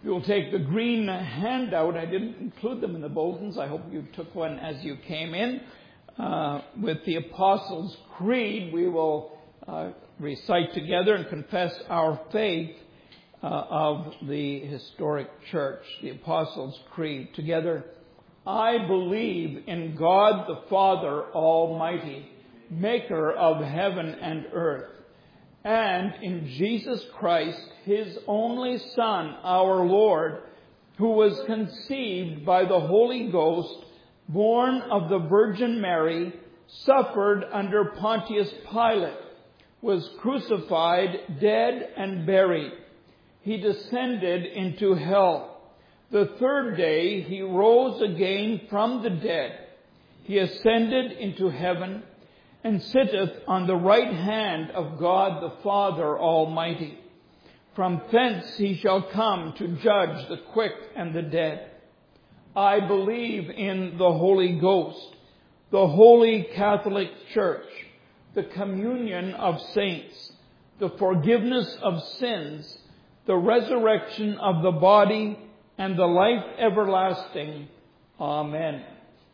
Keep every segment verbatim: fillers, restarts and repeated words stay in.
You'll take the green handout. I didn't include them in the bulletins. I hope you took one as you came in. Uh, with the Apostles' Creed, we will uh, recite together and confess our faith uh, of the historic church, the Apostles' Creed. Together, I believe in God the Father Almighty, maker of heaven and earth, and in Jesus Christ, His only Son, our Lord, who was conceived by the Holy Ghost, born of the Virgin Mary, suffered under Pontius Pilate, was crucified, dead, and buried. He descended into hell. The third day He rose again from the dead. He ascended into heaven and sitteth on the right hand of God the Father Almighty. From thence He shall come to judge the quick and the dead. I believe in the Holy Ghost, the Holy Catholic Church, the communion of saints, the forgiveness of sins, the resurrection of the body, and the life everlasting. Amen.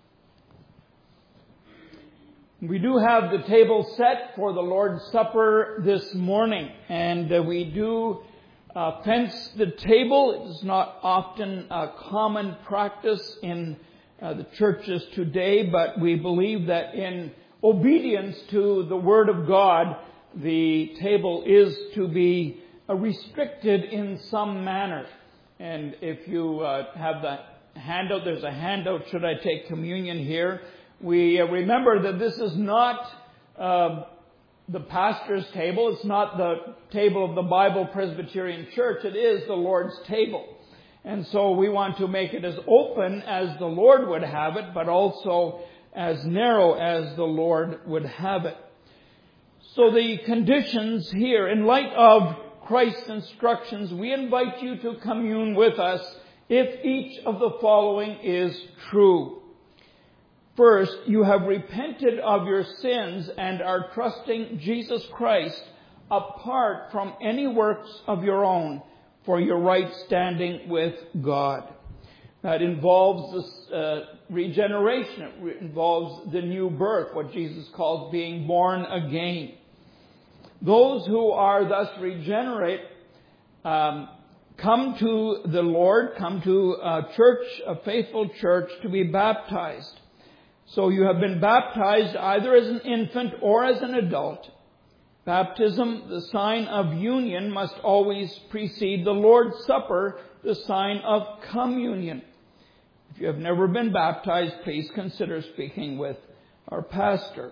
We do have the table set for the Lord's Supper this morning, and uh, we do uh, fence the table. It is not often a common practice in uh, the churches today, but we believe that in obedience to the Word of God, the table is to be uh, restricted in some manner. And if you uh, have the handout, there's a handout, should I take communion here. We uh, remember that this is not uh, the pastor's table. It's not the table of the Bible Presbyterian Church. It is the Lord's table. And so we want to make it as open as the Lord would have it, but also as narrow as the Lord would have it. So the conditions here, in light of Christ's instructions, we invite you to commune with us if each of the following is true. First, you have repented of your sins and are trusting Jesus Christ apart from any works of your own for your right standing with God. That involves this uh, regeneration. It re- involves the new birth, what Jesus calls being born again. Those who are thus regenerate um, come to the Lord, come to a church, a faithful church, to be baptized. So you have been baptized either as an infant or as an adult. Baptism, the sign of union, must always precede the Lord's Supper, the sign of communion. If you have never been baptized, please consider speaking with our pastor.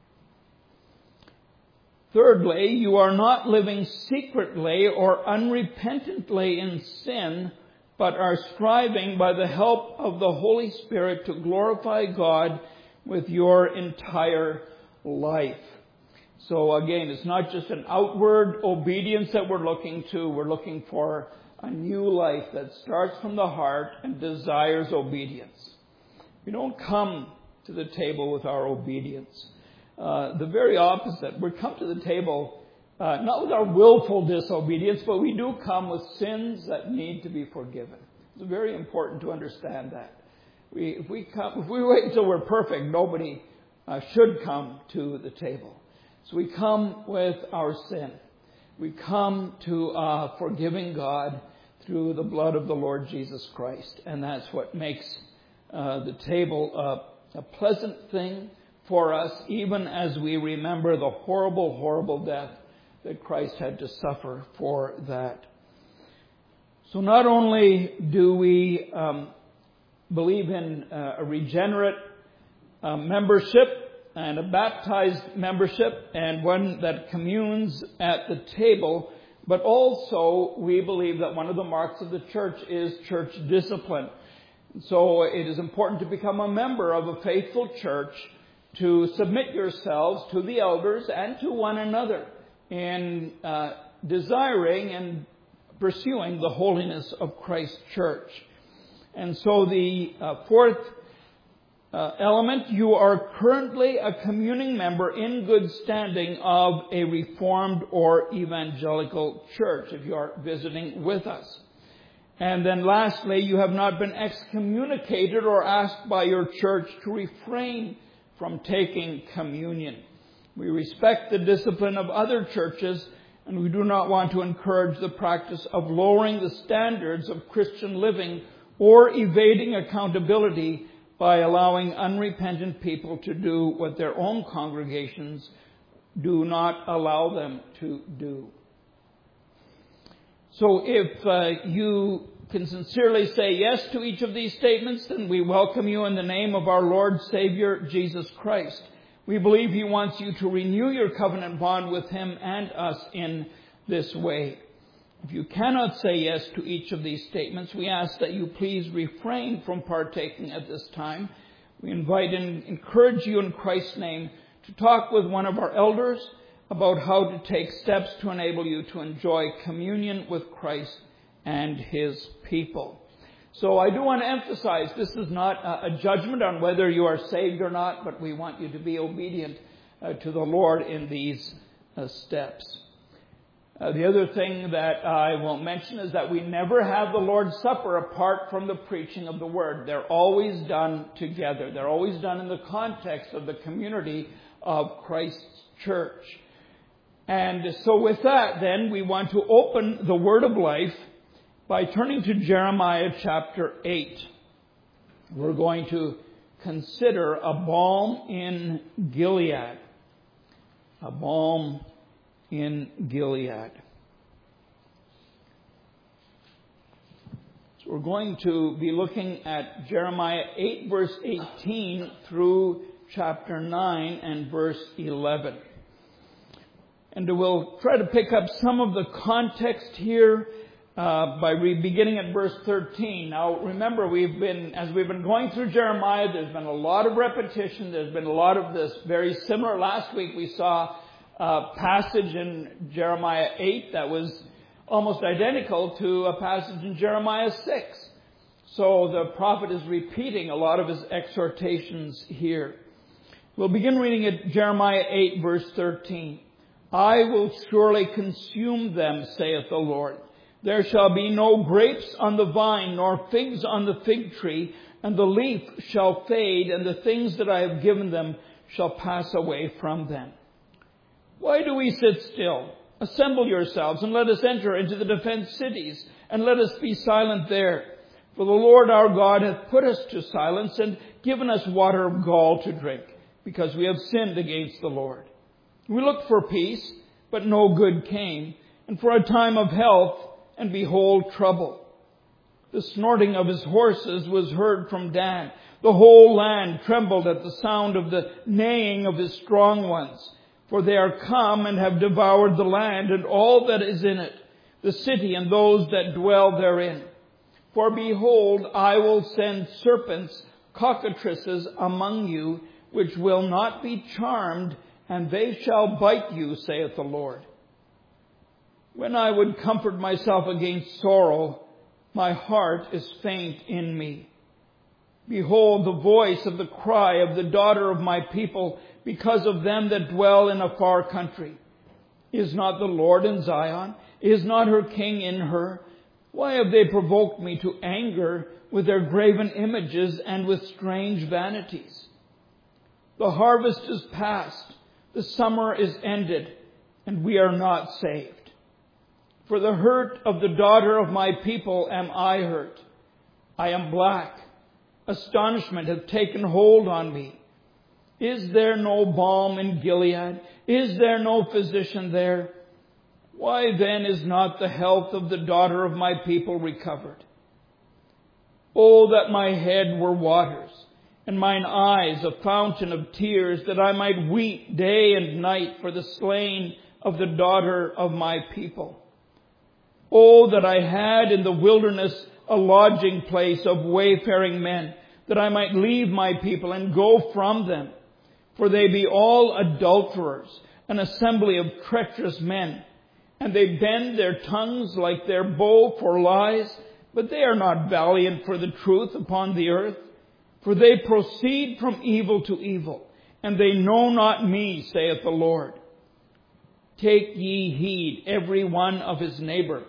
Thirdly, you are not living secretly or unrepentantly in sin, but are striving by the help of the Holy Spirit to glorify God with your entire life. So again, it's not just an outward obedience that we're looking to. We're looking for a new life that starts from the heart and desires obedience. We don't come to the table with our obedience. Uh, the very opposite. We come to the table Uh, not with our willful disobedience, but we do come with sins that need to be forgiven. It's very important to understand that. We, if we come, if we wait until we're perfect, nobody uh, should come to the table. So we come with our sin. We come to uh, forgiving God through the blood of the Lord Jesus Christ, and that's what makes uh, the table uh, a pleasant thing for us, even as we remember the horrible, horrible death that Christ had to suffer for that. So not only do we um, believe in uh, a regenerate uh, membership and a baptized membership and one that communes at the table, but also we believe that one of the marks of the church is church discipline. So it is important to become a member of a faithful church, to submit yourselves to the elders and to one another in uh, desiring and pursuing the holiness of Christ's church. And so the uh, fourth uh, element, you are currently a communing member in good standing of a Reformed or Evangelical church, if you are visiting with us. And then lastly, you have not been excommunicated or asked by your church to refrain from taking communion. We respect the discipline of other churches, and we do not want to encourage the practice of lowering the standards of Christian living or evading accountability by allowing unrepentant people to do what their own congregations do not allow them to do. So if uh, you can sincerely say yes to each of these statements, then we welcome you in the name of our Lord Savior, Jesus Christ. We believe He wants you to renew your covenant bond with Him and us in this way. If you cannot say yes to each of these statements, we ask that you please refrain from partaking at this time. We invite and encourage you in Christ's name to talk with one of our elders about how to take steps to enable you to enjoy communion with Christ and His people. So I do want to emphasize this is not a judgment on whether you are saved or not, but we want you to be obedient uh, to the Lord in these uh, steps. Uh, the other thing that I will mention is that we never have the Lord's Supper apart from the preaching of the Word. They're always done together. They're always done in the context of the community of Christ's church. And so with that, then, we want to open the Word of Life by turning to Jeremiah chapter eight. We're going to consider a balm in Gilead. A balm in Gilead. So we're going to be looking at Jeremiah eight verse eighteen through chapter nine and verse eleven. And we'll try to pick up some of the context here uh, by re- beginning at verse thirteen. Now remember, we've been, as we've been going through Jeremiah, there's been a lot of repetition. There's been a lot of this very similar. Last week we saw a passage in Jeremiah eight that was almost identical to a passage in Jeremiah six. So the prophet is repeating a lot of his exhortations here. We'll begin reading at Jeremiah eight verse thirteen. I will surely consume them, saith the Lord. There shall be no grapes on the vine, nor figs on the fig tree, and the leaf shall fade, and the things that I have given them shall pass away from them. Why do we sit still? Assemble yourselves, and let us enter into the defenced cities, and let us be silent there. For the Lord our God hath put us to silence, and given us water of gall to drink, because we have sinned against the Lord. We looked for peace, but no good came, and for a time of health, and behold, trouble. The snorting of his horses was heard from Dan. The whole land trembled at the sound of the neighing of his strong ones. For they are come and have devoured the land and all that is in it, the city and those that dwell therein. For behold, I will send serpents, cockatrices among you, which will not be charmed, and they shall bite you, saith the Lord. When I would comfort myself against sorrow, my heart is faint in me. Behold, the voice of the cry of the daughter of my people, because of them that dwell in a far country. Is not the Lord in Zion? Is not her king in her? Why have they provoked me to anger with their graven images and with strange vanities? The harvest is past. The summer is ended, and we are not saved. For the hurt of the daughter of my people am I hurt. I am black. Astonishment hath taken hold on me. Is there no balm in Gilead? Is there no physician there? Why then is not the health of the daughter of my people recovered? Oh, that my head were waters, and mine eyes a fountain of tears, that I might weep day and night for the slain of the daughter of my people. Oh, that I had in the wilderness a lodging place of wayfaring men, that I might leave my people and go from them. For they be all adulterers, an assembly of treacherous men, and they bend their tongues like their bow for lies, but they are not valiant for the truth upon the earth. For they proceed from evil to evil, and they know not me, saith the Lord. Take ye heed every one of his neighbor,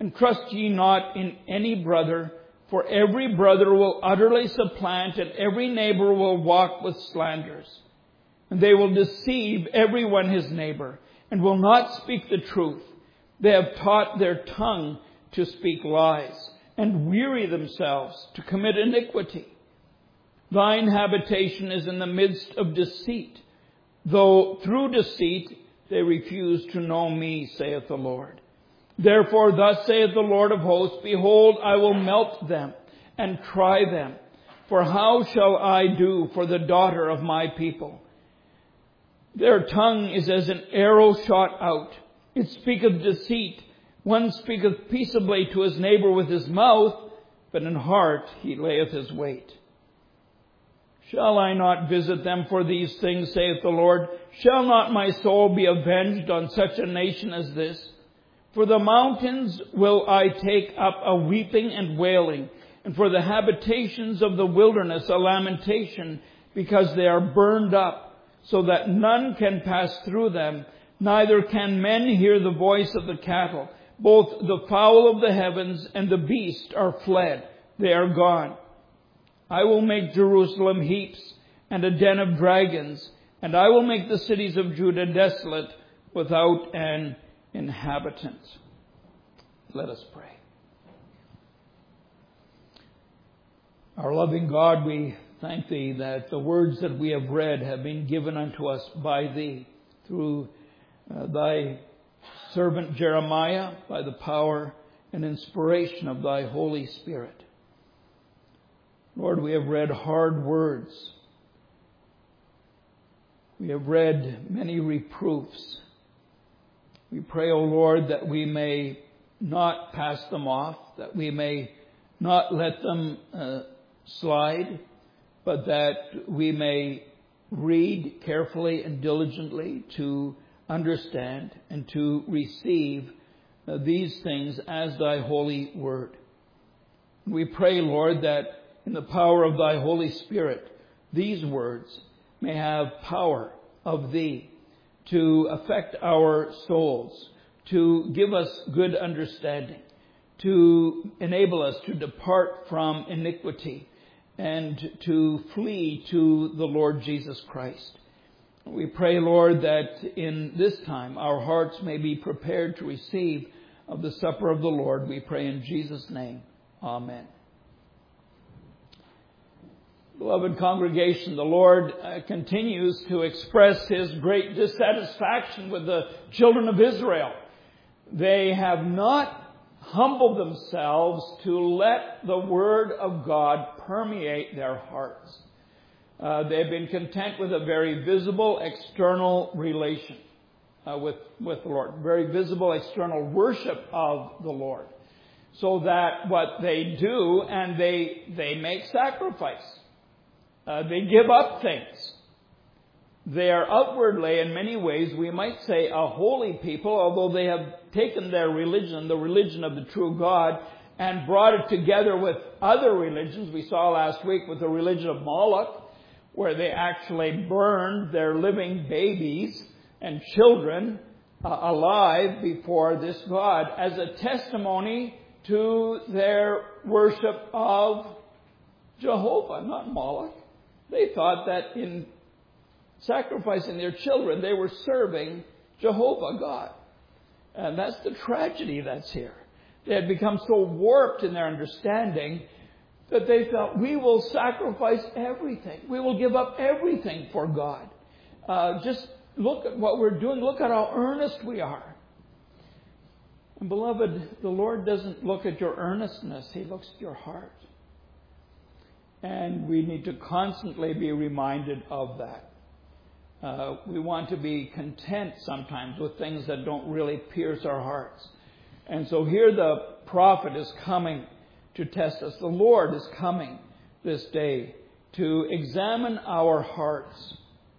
And trust ye not in any brother, for every brother will utterly supplant, and every neighbor will walk with slanders. And they will deceive every one his neighbor, and will not speak the truth. They have taught their tongue to speak lies, and weary themselves to commit iniquity. Thine habitation is in the midst of deceit, though through deceit they refuse to know me, saith the Lord. Therefore thus saith the Lord of hosts, behold, I will melt them and try them. For how shall I do for the daughter of my people? Their tongue is as an arrow shot out. It speaketh deceit. One speaketh peaceably to his neighbor with his mouth, but in heart he layeth his wait. Shall I not visit them for these things, saith the Lord? Shall not my soul be avenged on such a nation as this? For the mountains will I take up a weeping and wailing, and for the habitations of the wilderness a lamentation, because they are burned up, so that none can pass through them, neither can men hear the voice of the cattle. Both the fowl of the heavens and the beast are fled. They are gone. I will make Jerusalem heaps and a den of dragons, and I will make the cities of Judah desolate without an inhabitant. Let us pray. Our loving God, we thank Thee that the words that we have read have been given unto us by Thee through uh, Thy servant Jeremiah, by the power and inspiration of Thy Holy Spirit. Lord, we have read hard words. We have read many reproofs. We pray, O Lord, that we may not pass them off, that we may not let them uh, slide, but that we may read carefully and diligently to understand and to receive uh, these things as Thy holy word. We pray, Lord, that in the power of Thy Holy Spirit, these words may have power of Thee to affect our souls, to give us good understanding, to enable us to depart from iniquity and to flee to the Lord Jesus Christ. We pray, Lord, that in this time our hearts may be prepared to receive of the supper of the Lord. We pray in Jesus' name. Amen. Beloved congregation, the Lord uh, continues to express His great dissatisfaction with the children of Israel. They have not humbled themselves to let the Word of God permeate their hearts. Uh, they've been content with a very visible external relation uh, with, with the Lord, very visible external worship of the Lord. So that what they do, and they, they make sacrifice. Uh, they give up things. They are outwardly, in many ways, we might say, a holy people, although they have taken their religion, the religion of the true God, and brought it together with other religions. We saw last week with the religion of Moloch, where they actually burned their living babies and children uh, alive before this God as a testimony to their worship of Jehovah, not Moloch. They thought that in sacrificing their children, they were serving Jehovah God. And that's the tragedy that's here. They had become so warped in their understanding that they felt, we will sacrifice everything. We will give up everything for God. Uh, just look at what we're doing. Look at how earnest we are. And beloved, the Lord doesn't look at your earnestness. He looks at your heart. And we need to constantly be reminded of that. Uh, we want to be content sometimes with things that don't really pierce our hearts. And so here the prophet is coming to test us. The Lord is coming this day to examine our hearts.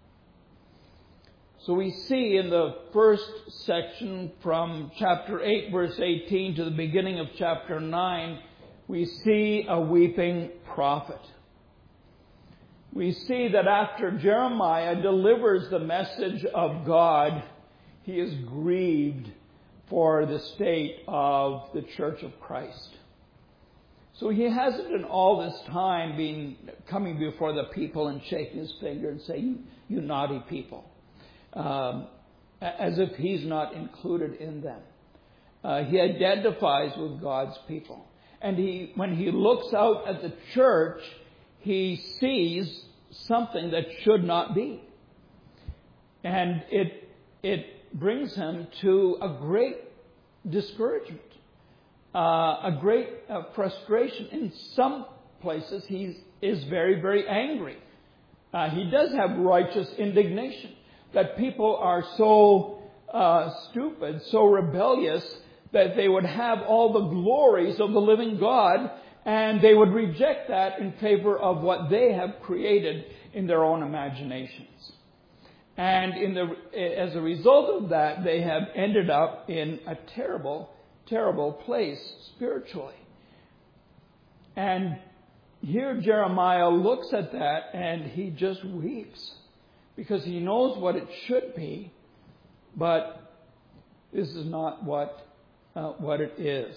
So we see in the first section from chapter eight, verse eighteen to the beginning of chapter nine, we see a weeping prophet. We see that after Jeremiah delivers the message of God, he is grieved for the state of the Church of Christ. So he hasn't in all this time been coming before the people and shaking his finger and saying, you naughty people, um, as if he's not included in them. Uh, he identifies with God's people. And he, when he looks out at the church, he sees something that should not be. And it, it brings him to a great discouragement. Uh, a great uh, frustration. In some places, he is very, very angry. Uh, he does have righteous indignation that people are so uh, stupid, so rebellious, that they would have all the glories of the living God, and they would reject that in favor of what they have created in their own imaginations. And in the, as a result of that, they have ended up in a terrible terrible place spiritually. And here Jeremiah looks at that and he just weeps because he knows what it should be, but this is not what uh, what it is.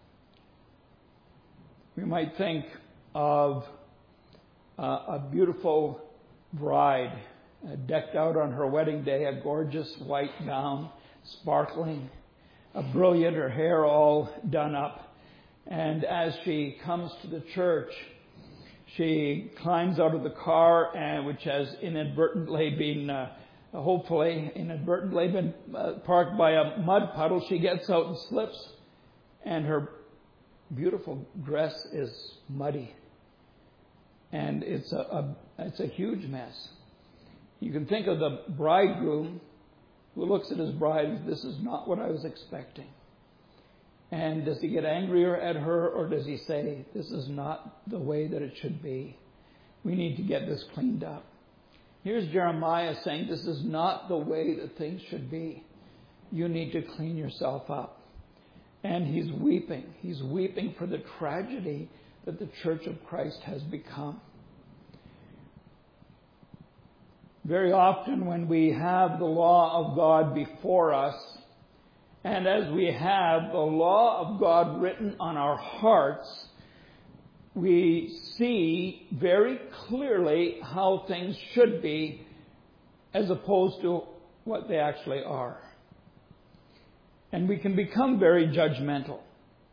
We might think of uh, a beautiful bride uh, decked out on her wedding day, a gorgeous white gown, sparkling, a brilliant, her hair all done up. And as she comes to the church, she climbs out of the car, and which has inadvertently been, uh, hopefully inadvertently been uh, parked by a mud puddle. She gets out and slips, and her beautiful dress is muddy. And it's a, a it's a huge mess. You can think of the bridegroom who looks at his bride, this is not what I was expecting. And does he get angrier at her, or does he say, this is not the way that it should be? We need to get this cleaned up. Here's Jeremiah saying, this is not the way that things should be. You need to clean yourself up. And he's weeping. He's weeping for the tragedy that the Church of Christ has become. Very often when we have the law of God before us, and as we have the law of God written on our hearts, we see very clearly how things should be as opposed to what they actually are. And we can become very judgmental.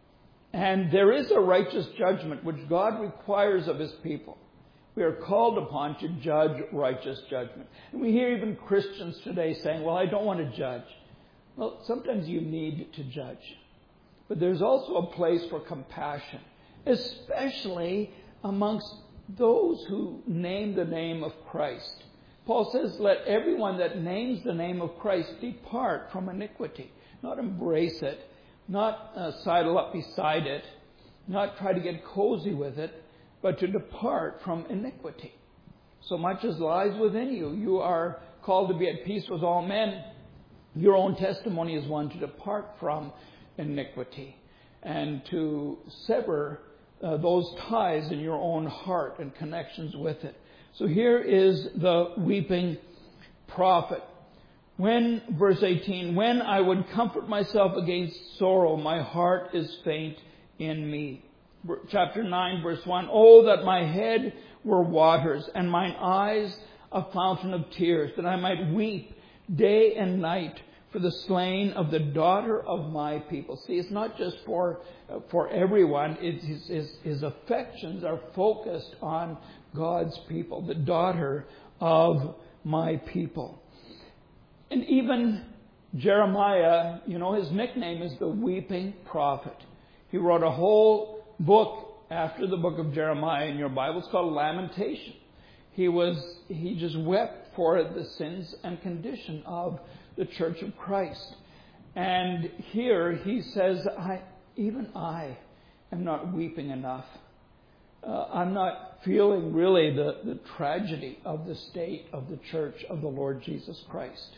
And there is a righteous judgment which God requires of His people. We are called upon to judge righteous judgment. And we hear even Christians today saying, well, I don't want to judge. Well, sometimes you need to judge. But there's also a place for compassion, especially amongst those who name the name of Christ. Paul says, let everyone that names the name of Christ depart from iniquity. Not embrace it, not uh, sidle up beside it, not try to get cozy with it, but to depart from iniquity. So much as lies within you, you are called to be at peace with all men. Your own testimony is one to depart from iniquity and to sever uh, those ties in your own heart and connections with it. So here is the weeping prophet. When, verse eighteen, when I would comfort myself against sorrow, my heart is faint in me. Chapter nine, verse one, oh, that my head were waters and mine eyes a fountain of tears, that I might weep day and night for the slain of the daughter of my people. See, it's not just for uh, for everyone. It's his, his, his affections are focused on God's people, the daughter of my people. And even Jeremiah, you know, his nickname is the weeping prophet. He wrote a whole book after the book of Jeremiah in your Bible. It's called Lamentation. He was, he just wept for the sins and condition of the Church of Christ. And here he says, I, even I am not weeping enough. Uh, I'm not feeling really the, the tragedy of the state of the Church of the Lord Jesus Christ.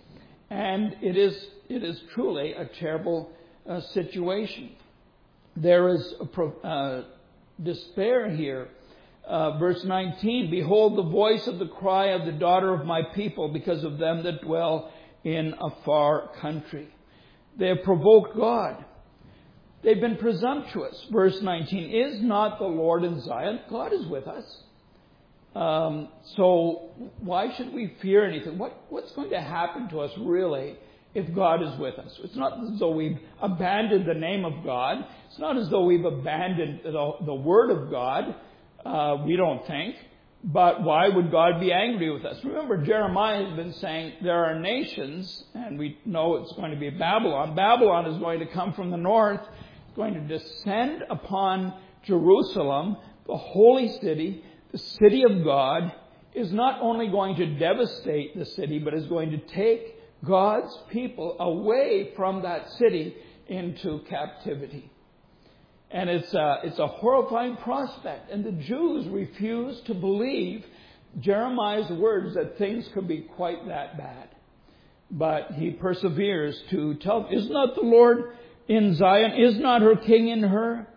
And it is, it is truly a terrible uh, situation. There is a pro, uh, despair here. Uh, verse nineteen, behold the voice of the cry of the daughter of my people because of them that dwell in a far country. They have provoked God. They've been presumptuous. Verse nineteen, is not the Lord in Zion? God is with us. Um, so why should we fear anything? What, what's going to happen to us really if God is with us? It's not as though we've abandoned the name of God. It's not as though we've abandoned the, the Word of God. Uh, we don't think. But why would God be angry with us? Remember, Jeremiah has been saying there are nations, and we know it's going to be Babylon. Babylon is going to come from the north, going to descend upon Jerusalem, the holy city. The city of God is not only going to devastate the city, but is going to take God's people away from that city into captivity. And it's a, it's a horrifying prospect. And the Jews refuse to believe Jeremiah's words that things could be quite that bad. But he perseveres to tell them, is not the Lord in Zion? Is not her king in her?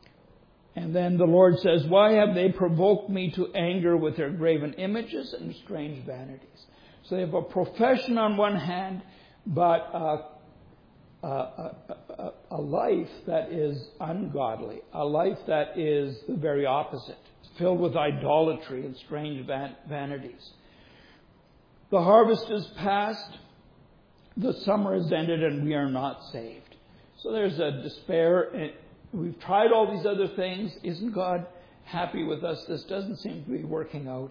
And then the Lord says, why have they provoked me to anger with their graven images and strange vanities? So they have a profession on one hand, but uh, a, a, a, a life that is ungodly, a life that is the very opposite, filled with idolatry and strange van- vanities. The harvest is past, the summer is ended, and we are not saved. So there's a despair. We've tried all these other things. Isn't God happy with us? This doesn't seem to be working out.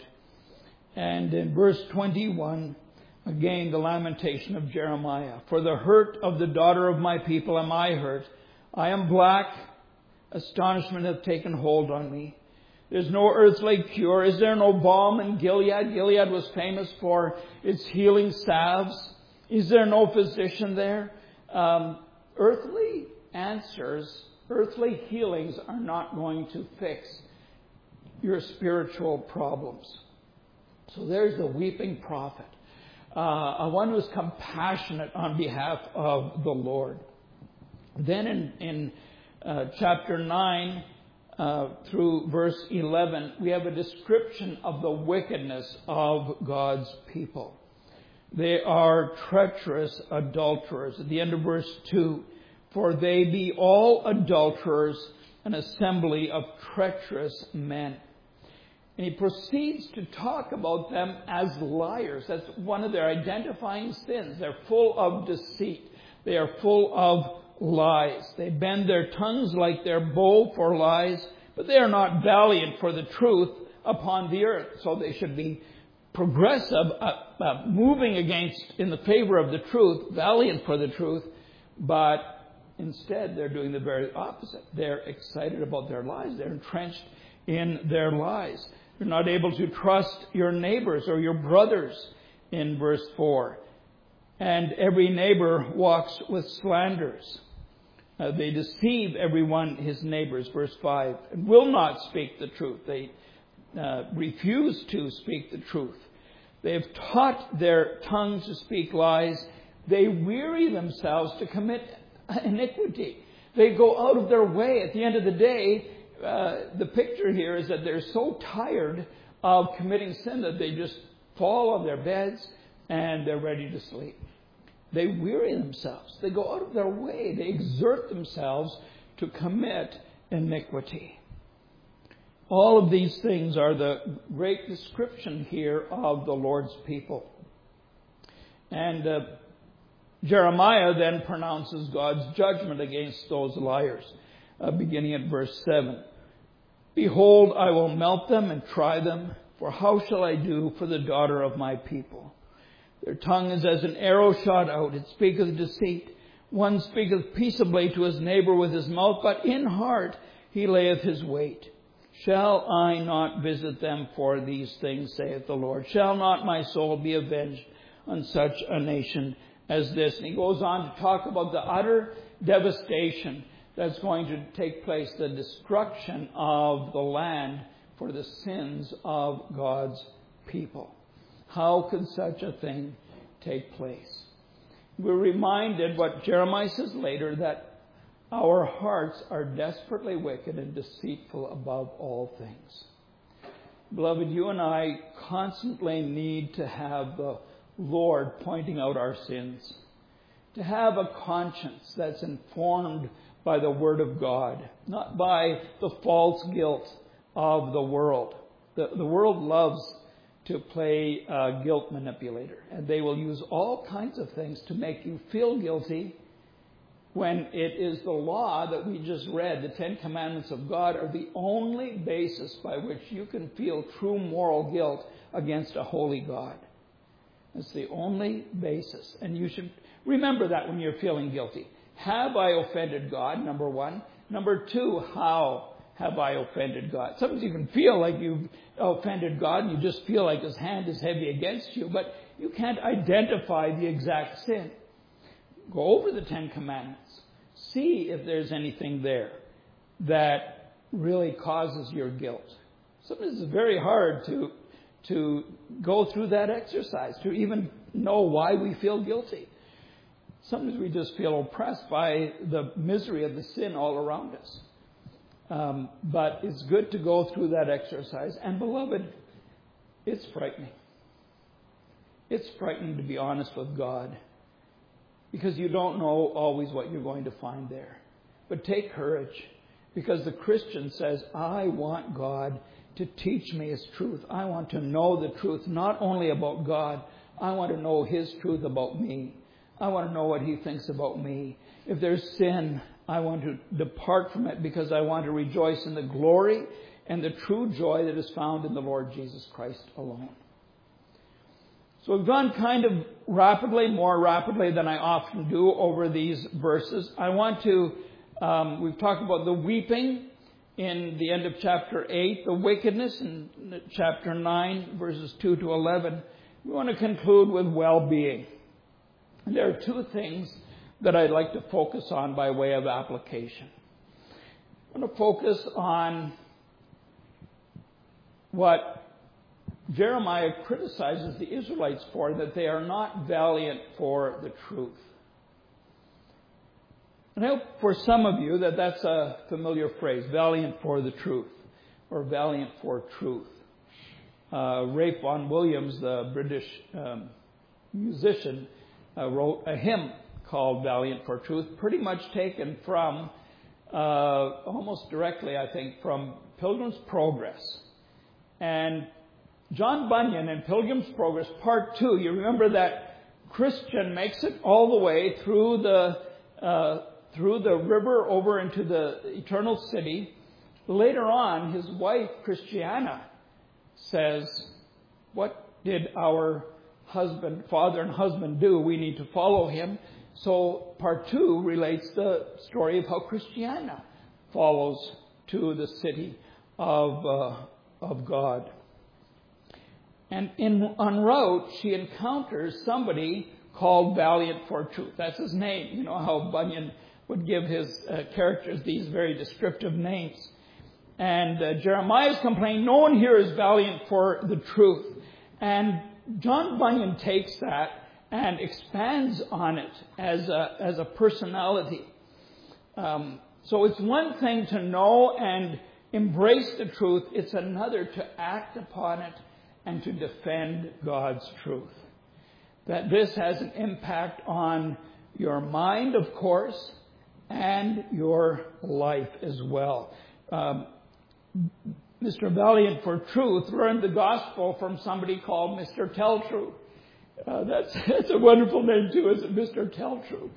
And in verse twenty-one, again, the lamentation of Jeremiah. For the hurt of the daughter of my people am I hurt. I am black. Astonishment hath taken hold on me. There's no earthly cure. Is there no balm in Gilead? Gilead was famous for its healing salves. Is there no physician there? Um, earthly answers, earthly healings are not going to fix your spiritual problems. So there's the weeping prophet. Uh, one who's compassionate on behalf of the Lord. Then in, in uh, chapter nine uh, through verse eleven, we have a description of the wickedness of God's people. They are treacherous adulterers. At the end of verse two, for they be all adulterers, an assembly of treacherous men. And he proceeds to talk about them as liars. That's one of their identifying sins. They're full of deceit. They are full of lies. They bend their tongues like their bow for lies, but they are not valiant for the truth upon the earth. So they should be progressive, uh, uh, moving against, in the favor of the truth, valiant for the truth, but instead they're doing the very opposite. They're excited about their lies. They're entrenched in their lies. You're not able to trust your neighbors or your brothers in verse four. And every neighbor walks with slanders. Uh, they deceive everyone, his neighbors, verse five, and will not speak the truth. They uh, refuse to speak the truth. They have taught their tongues to speak lies. They weary themselves to commit iniquity. They go out of their way. At the end of the day, Uh, the picture here is that they're so tired of committing sin that they just fall on their beds and they're ready to sleep. They weary themselves. They go out of their way. They exert themselves to commit iniquity. All of these things are the great description here of the Lord's people. And uh, Jeremiah then pronounces God's judgment against those liars. Uh, beginning at verse seven. Behold, I will melt them and try them, for how shall I do for the daughter of my people? Their tongue is as an arrow shot out. It speaketh deceit. One speaketh peaceably to his neighbor with his mouth, but in heart he layeth his weight. Shall I not visit them for these things, saith the Lord? Shall not my soul be avenged on such a nation as this? And he goes on to talk about the utter devastation that's going to take place, the destruction of the land for the sins of God's people. How could such a thing take place? We're reminded what Jeremiah says later, that our hearts are desperately wicked and deceitful above all things. Beloved, you and I constantly need to have the Lord pointing out our sins, to have a conscience that's informed by the Word of God, not by the false guilt of the world. The, the world loves to play uh, guilt manipulator, and they will use all kinds of things to make you feel guilty when it is the law that we just read, the Ten Commandments of God, are the only basis by which you can feel true moral guilt against a holy God. It's the only basis. And you should remember that when you're feeling guilty. Have I offended God? Number one. Number two, how have I offended God? Sometimes you can feel like you've offended God and you just feel like His hand is heavy against you, but you can't identify the exact sin. Go over the Ten Commandments. See if there's anything there that really causes your guilt. Sometimes it's very hard to to go through that exercise, to even know why we feel guilty. Sometimes we just feel oppressed by the misery of the sin all around us. Um, but it's good to go through that exercise. And beloved, it's frightening. It's frightening to be honest with God, because you don't know always what you're going to find there. But take courage, because the Christian says, I want God to teach me His truth. I want to know the truth, not only about God. I want to know His truth about me. I want to know what He thinks about me. If there's sin, I want to depart from it, because I want to rejoice in the glory and the true joy that is found in the Lord Jesus Christ alone. So we've gone kind of rapidly, more rapidly than I often do over these verses. I want to, um, we've talked about the weeping in the end of chapter eight, the wickedness in chapter nine, verses two to eleven. We want to conclude with well-being. And there are two things that I'd like to focus on by way of application. I want to focus on what Jeremiah criticizes the Israelites for, that they are not valiant for the truth. And I hope for some of you that that's a familiar phrase, valiant for the truth, or valiant for truth. Uh, Ralph Vaughan Williams, the British um, musician, uh, wrote a hymn called Valiant for Truth, pretty much taken from, uh, almost directly, I think, from Pilgrim's Progress. And John Bunyan in Pilgrim's Progress, Part two, you remember that Christian makes it all the way through the uh, through the river over into the eternal city. Later on, his wife, Christiana, says, what did our husband, father and husband do? We need to follow him. So Part two relates the story of how Christiana follows to the city of uh, of God. And in en route, she encounters somebody called Valiant for Truth. That's his name. You know how Bunyan would give his uh, characters these very descriptive names. And uh, Jeremiah's complaining, no one here is valiant for the truth. And John Bunyan takes that and expands on it as a, as a personality. Um, so it's one thing to know and embrace the truth. It's another to act upon it and to defend God's truth. That this has an impact on your mind, of course, and your life as well. Um, Mister Valiant for Truth learned the gospel from somebody called Mister Teltrue. Uh, that's, that's a wonderful name too, isn't it? Mister Teltrue.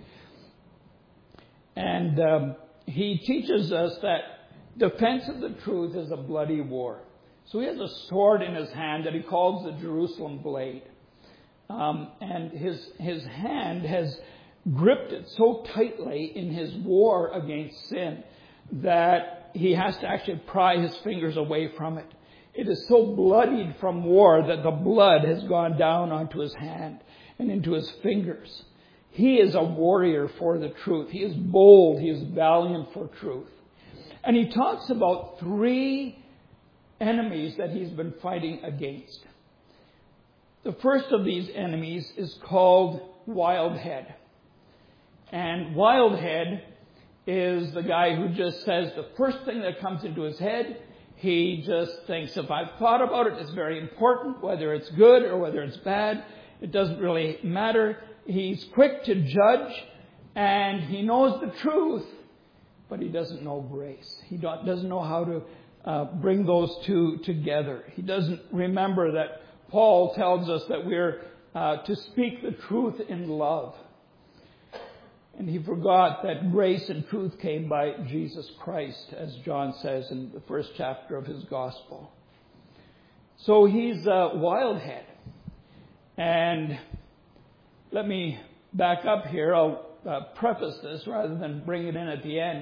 And um, he teaches us that defense of the truth is a bloody war. So he has a sword in his hand that he calls the Jerusalem blade. Um, and his his hand has gripped it so tightly in his war against sin that he has to actually pry his fingers away from it. It is so bloodied from war that the blood has gone down onto his hand and into his fingers. He is a warrior for the truth. He is bold. He is valiant for truth. And he talks about three enemies that he's been fighting against. The first of these enemies is called Wildhead. And Wildhead is the guy who just says the first thing that comes into his head. He just thinks, if I've thought about it, it's very important, whether it's good or whether it's bad. It doesn't really matter. he's quick to judge, and he knows the truth, but he doesn't know grace. He doesn't know how to uh, bring those two together. He doesn't remember that Paul tells us that we're uh, to speak the truth in love. And he forgot that grace and truth came by Jesus Christ, as John says in the first chapter of his gospel. So he's a wildhead. And let me back up here. I'll uh, preface this rather than bring it in at the end.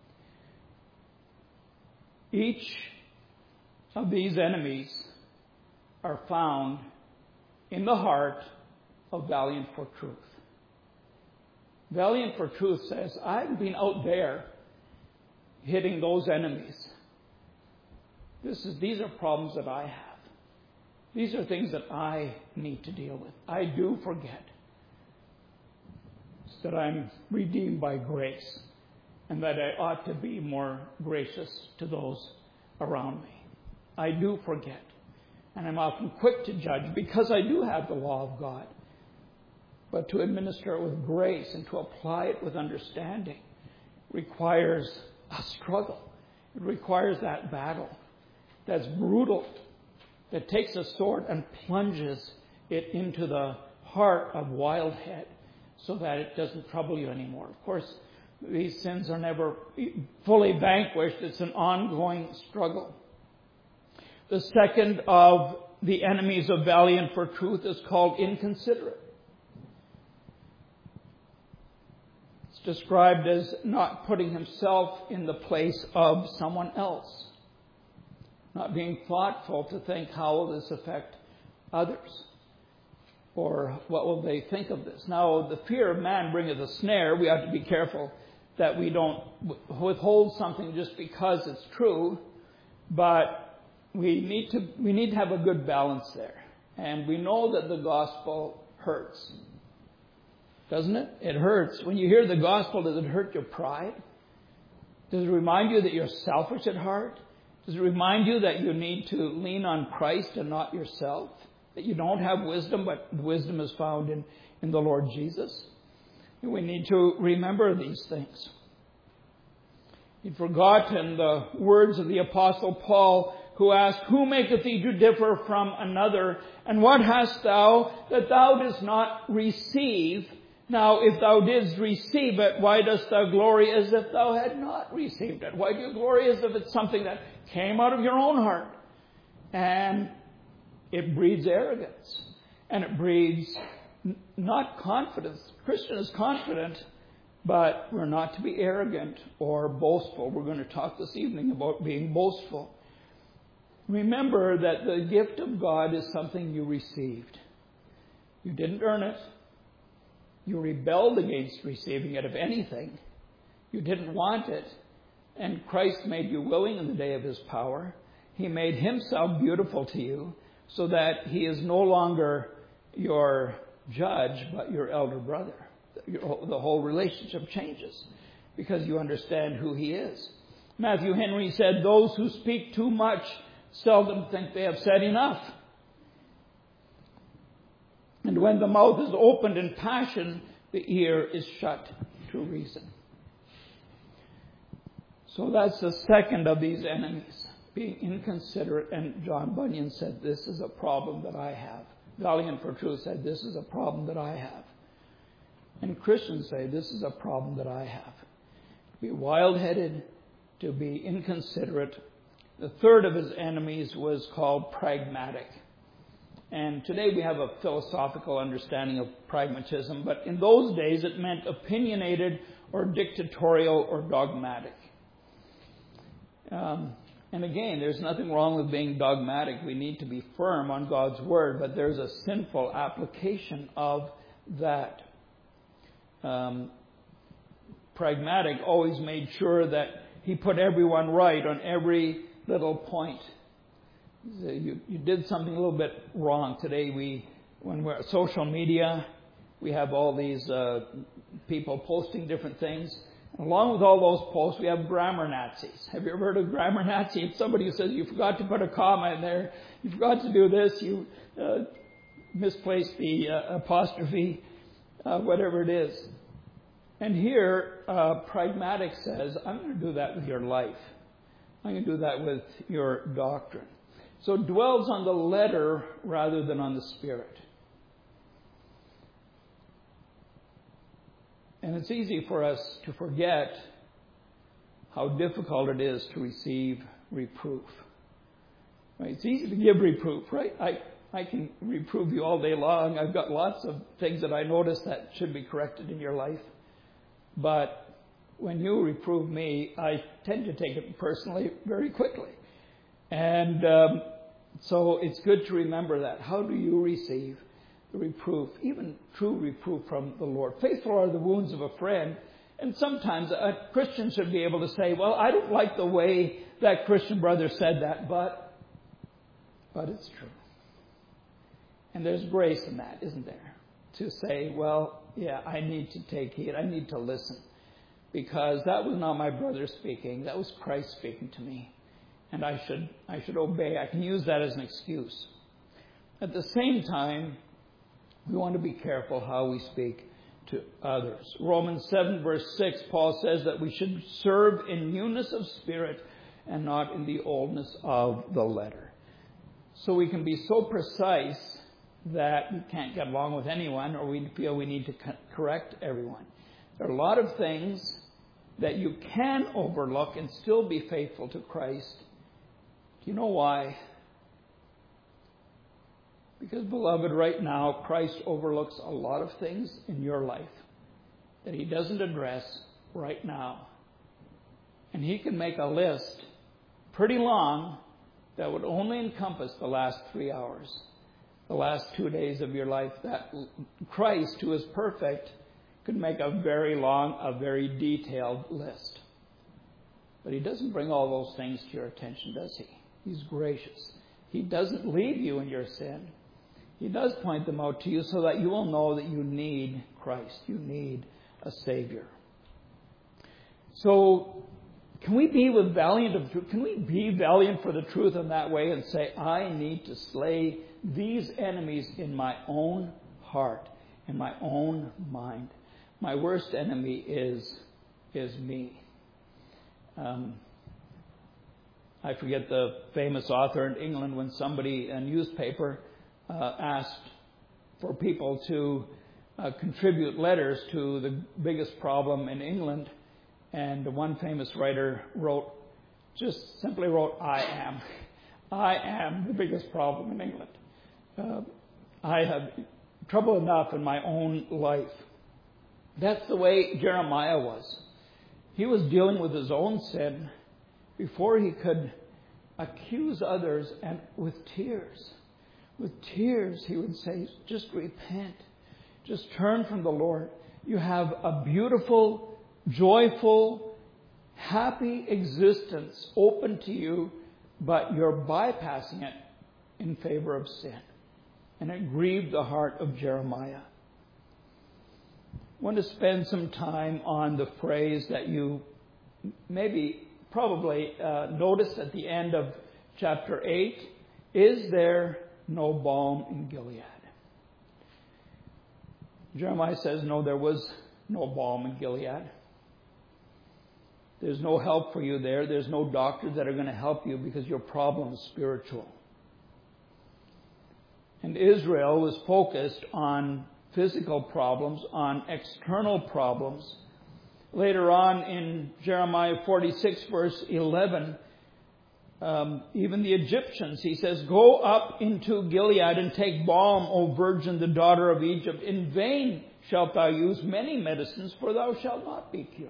Each of these enemies are found in the heart of Valiant for Truth. Valiant for Truth says, I've been out there hitting those enemies. This is, these are problems that I have. These are things that I need to deal with. I do forget that I'm redeemed by grace and that I ought to be more gracious to those around me. I do forget. And I'm often quick to judge because I do have the law of God. But to administer it with grace and to apply it with understanding requires a struggle. It requires that battle that's brutal, that takes a sword and plunges it into the heart of Wildhead so that it doesn't trouble you anymore. Of course, these sins are never fully vanquished. It's an ongoing struggle. The second of the enemies of Valiant for Truth is called inconsiderate. It's described as not putting himself in the place of someone else. Not being thoughtful to think, how will this affect others? Or what will they think of this? Now, the fear of man bringeth a snare. We have to be careful that we don't withhold something just because it's true. But we need to we need to have a good balance there. And we know that the gospel hurts. Doesn't it? It hurts. When you hear the gospel, does it hurt your pride? Does it remind you that you're selfish at heart? Does it remind you that you need to lean on Christ and not yourself? That you don't have wisdom, but wisdom is found in, in the Lord Jesus? We need to remember these things. He'd forgotten the words of the Apostle Paul, who asked, Who maketh thee to differ from another? And what hast thou that thou dost not receive? Now, if thou didst receive it, why dost thou glory as if thou had not received it? Why do you glory as if it's something that came out of your own heart? And it breeds arrogance. And it breeds n- not confidence. The Christian is confident, but we're not to be arrogant or boastful. We're going to talk this evening about being boastful. Remember that the gift of God is something you received. You didn't earn it. You rebelled against receiving it, if anything. You didn't want it. And Christ made you willing in the day of his power. He made himself beautiful to you so that he is no longer your judge, but your elder brother. The whole relationship changes because you understand who he is. Matthew Henry said, Those who speak too much seldom think they have said enough. And when the mouth is opened in passion, the ear is shut to reason. So that's the second of these enemies, being inconsiderate. And John Bunyan said, this is a problem that I have. Valiant for Truth said, this is a problem that I have. And Christians say, this is a problem that I have. To be wild-headed, to be inconsiderate. The third of his enemies was called pragmatic. And today we have a philosophical understanding of pragmatism, but in those days it meant opinionated or dictatorial or dogmatic. Um, and again, there's nothing wrong with being dogmatic. We need to be firm on God's word, but there's a sinful application of that. Um, pragmatic always made sure that he put everyone right on every little point. You, you did something a little bit wrong today. We, when we're at social media, we have all these uh, people posting different things. And along with all those posts, we have grammar Nazis. Have you ever heard of grammar Nazi? It's somebody who says you forgot to put a comma in there, you forgot to do this, you uh, misplaced the uh, apostrophe. uh, whatever it is. And here, uh, pragmatic says, I'm going to do that with your life. I'm going to do that with your doctrine. So it dwells on the letter rather than on the spirit. And it's easy for us to forget how difficult it is to receive reproof. Right? It's easy to give reproof, right? I, I can reprove you all day long. I've got lots of things that I notice that should be corrected in your life. But when you reprove me, I tend to take it personally very quickly. And um, so it's good to remember that. How do you receive the reproof, even true reproof from the Lord? Faithful are the wounds of a friend. And sometimes a Christian should be able to say, well, I don't like the way that Christian brother said that, but, but it's true. And there's grace in that, isn't there? To say, well, yeah, I need to take heed. I need to listen. Because that was not my brother speaking. That was Christ speaking to me. And I should I should obey. I can use that as an excuse. At the same time, we want to be careful how we speak to others. Romans seven verse six, Paul says that we should serve in newness of spirit and not in the oldness of the letter. So we can be so precise that we can't get along with anyone, or we feel we need to correct everyone. There are a lot of things that you can overlook and still be faithful to Christ. Do you know why? Because, beloved, right now, Christ overlooks a lot of things in your life that he doesn't address right now. And he can make a list pretty long that would only encompass the last three hours, the last two days of your life. That Christ, who is perfect, could make a very long, a very detailed list. But he doesn't bring all those things to your attention, does he? He's gracious. He doesn't leave you in your sin. He does point them out to you so that you will know that you need Christ. You need a Savior. So, can we be with valiant of truth? Can we be valiant for the truth in that way and say, I need to slay these enemies in my own heart, in my own mind? My worst enemy is is me. Um, I forget the famous author in England when somebody, a newspaper, uh, asked for people to uh, contribute letters to the biggest problem in England. And one famous writer wrote, just simply wrote, I am. I am the biggest problem in England. Uh, I have trouble enough in my own life. That's the way Jeremiah was. He was dealing with his own sin before he could accuse others, and with tears. With tears, he would say, just repent. Just turn from the Lord. You have a beautiful, joyful, happy existence open to you, but you're bypassing it in favor of sin. And it grieved the heart of Jeremiah. I want to spend some time on the phrase that you maybe probably uh, noticed at the end of chapter eight. Is there no balm in Gilead? Jeremiah says, no, there was no balm in Gilead. There's no help for you there. There's no doctors that are going to help you because your problem is spiritual. And Israel was focused on physical problems, on external problems. Later on in Jeremiah forty-six, verse eleven, um, even the Egyptians, he says, go up into Gilead and take balm, O virgin, the daughter of Egypt. In vain shalt thou use many medicines, for thou shalt not be cured.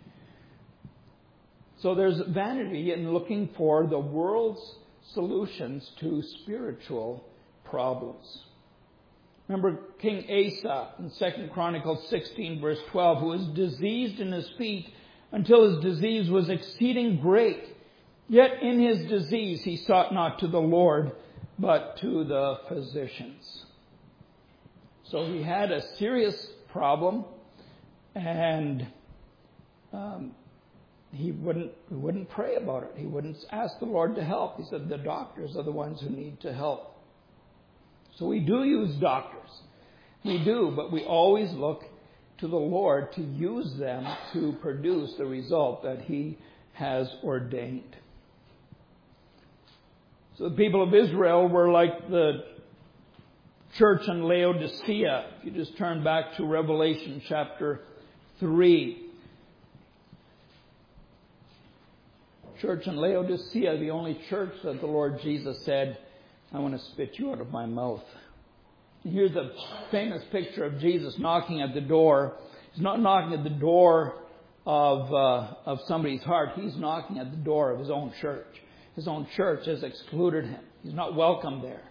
So there's vanity in looking for the world's solutions to spiritual problems. Remember King Asa in Second Chronicles sixteen, verse twelve, who was diseased in his feet until his disease was exceeding great. Yet in his disease he sought not to the Lord, but to the physicians. So he had a serious problem, and um, he wouldn't he wouldn't pray about it. He wouldn't ask the Lord to help. He said the doctors are the ones who need to help. So we do use doctors. We do, but we always look to the Lord to use them to produce the result that He has ordained. So the people of Israel were like the church in Laodicea. If you just turn back to Revelation chapter three. Church in Laodicea, the only church that the Lord Jesus said, I want to spit you out of my mouth. Here's a famous picture of Jesus knocking at the door. He's not knocking at the door of uh, of somebody's heart. He's knocking at the door of His own church. His own church has excluded Him. He's not welcome there.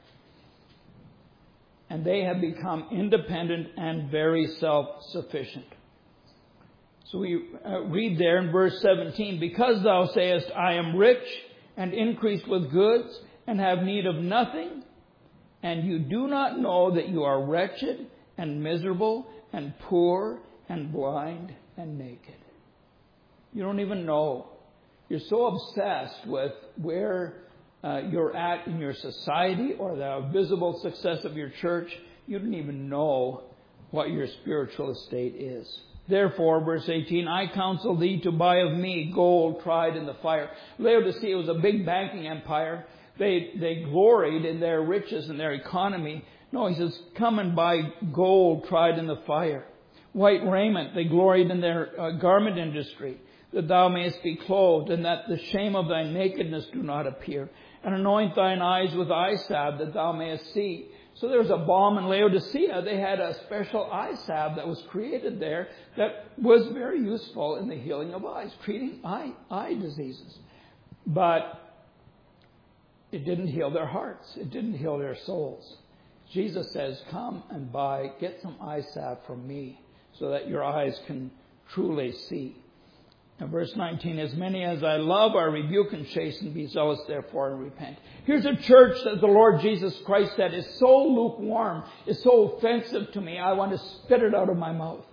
And they have become independent and very self-sufficient. So we uh, read there in verse seventeen, because thou sayest, I am rich and increased with goods and have need of nothing, and you do not know that you are wretched and miserable and poor and blind and naked. You don't even know. You're so obsessed with where uh, you're at in your society or the visible success of your church, you don't even know what your spiritual estate is. Therefore, verse eighteen, I counsel thee to buy of me gold tried in the fire. Laodicea was a big banking empire. They they gloried in their riches and their economy. No, he says, come and buy gold tried in the fire. White raiment, they gloried in their uh, garment industry, that thou mayest be clothed, and that the shame of thy nakedness do not appear. And anoint thine eyes with eye salve, that thou mayest see. So there was a balm in Laodicea. They had a special eye salve that was created there that was very useful in the healing of eyes, treating eye, eye diseases. But it didn't heal their hearts. It didn't heal their souls. Jesus says, come and buy, get some eye salve from me so that your eyes can truly see. And verse nineteen, as many as I love, I rebuke and chasten, be zealous therefore and repent. Here's a church that the Lord Jesus Christ said is so lukewarm, is so offensive to me, I want to spit it out of my mouth.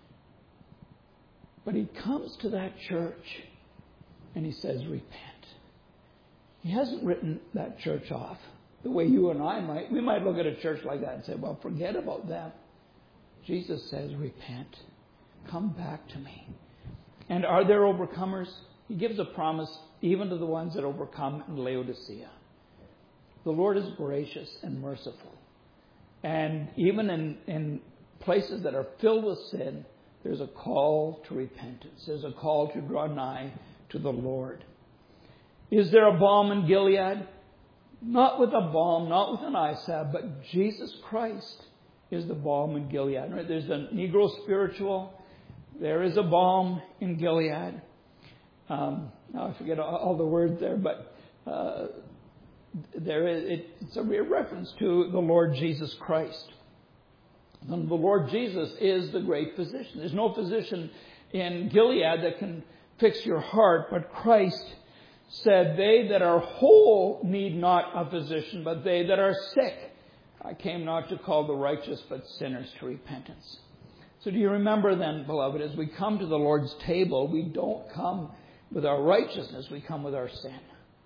But He comes to that church and He says, repent. He hasn't written that church off the way you and I might. We might look at a church like that and say, well, forget about them. Jesus says, repent. Come back to me. And are there overcomers? He gives a promise even to the ones that overcome in Laodicea. The Lord is gracious and merciful. And even in, in places that are filled with sin, there's a call to repentance. There's a call to draw nigh to the Lord. Is there a balm in Gilead? Not with a balm, not with an eye salve, but Jesus Christ is the balm in Gilead. Right? There's a Negro spiritual. There is a balm in Gilead. Um, now I forget all, all the words there, but uh, there is, it, it's a reference to the Lord Jesus Christ. And the Lord Jesus is the great physician. There's no physician in Gilead that can fix your heart, but Christ said, they that are whole need not a physician, but they that are sick. I came not to call the righteous, but sinners to repentance. So do you remember then, beloved, as we come to the Lord's table, we don't come with our righteousness, we come with our sin.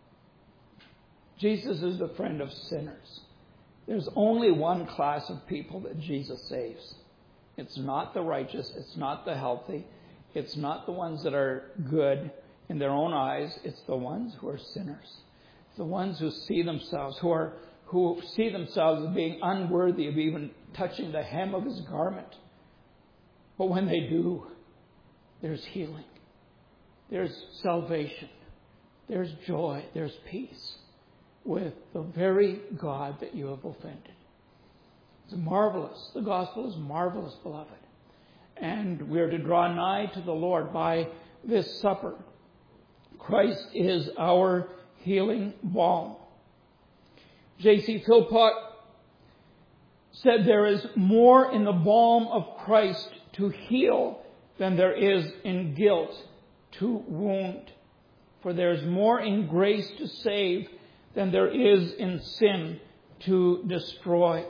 Jesus is the friend of sinners. There's only one class of people that Jesus saves. It's not the righteous, it's not the healthy, it's not the ones that are good in their own eyes, it's the ones who are sinners. It's the ones who see themselves, who are who see themselves as being unworthy of even touching the hem of His garment. But when they do, there's healing. There's salvation. There's joy. There's peace with the very God that you have offended. It's marvelous. The gospel is marvelous, beloved. And we are to draw nigh to the Lord by this supper. Christ is our healing balm. J C Philpott said there is more in the balm of Christ to heal than there is in guilt to wound. For there is more in grace to save than there is in sin to destroy.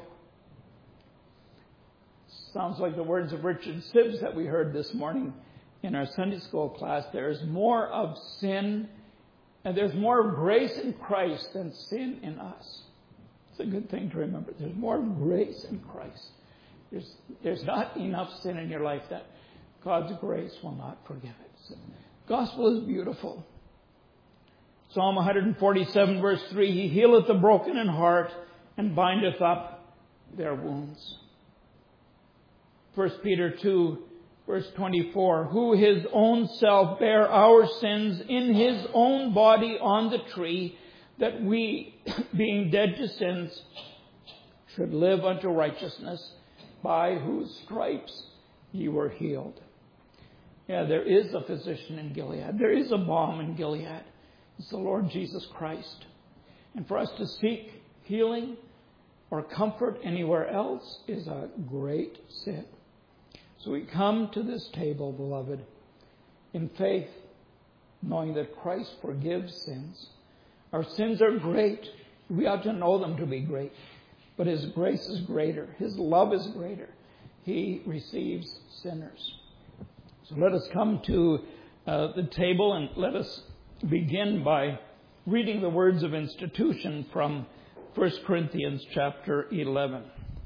Sounds like the words of Richard Sibbs that we heard this morning in our Sunday school class. There is more of sin and there's more of grace in Christ than sin in us. It's a good thing to remember. There's more grace in Christ There's, there's not enough sin in your life that God's grace will not forgive it. So, gospel is beautiful. Psalm one forty-seven verse three, He healeth the broken in heart and bindeth up their wounds. First Peter two verse twenty-four, who His own self bare our sins in His own body on the tree, that we, being dead to sins, should live unto righteousness, by whose stripes ye were healed. Yeah, there is a physician in Gilead. There is a balm in Gilead. It's the Lord Jesus Christ. And for us to seek healing or comfort anywhere else is a great sin. So we come to this table, beloved, in faith, knowing that Christ forgives sins. Our sins are great. We ought to know them to be great. But His grace is greater. His love is greater. He receives sinners. So let us come to uh, the table and let us begin by reading the words of institution from First Corinthians chapter eleven.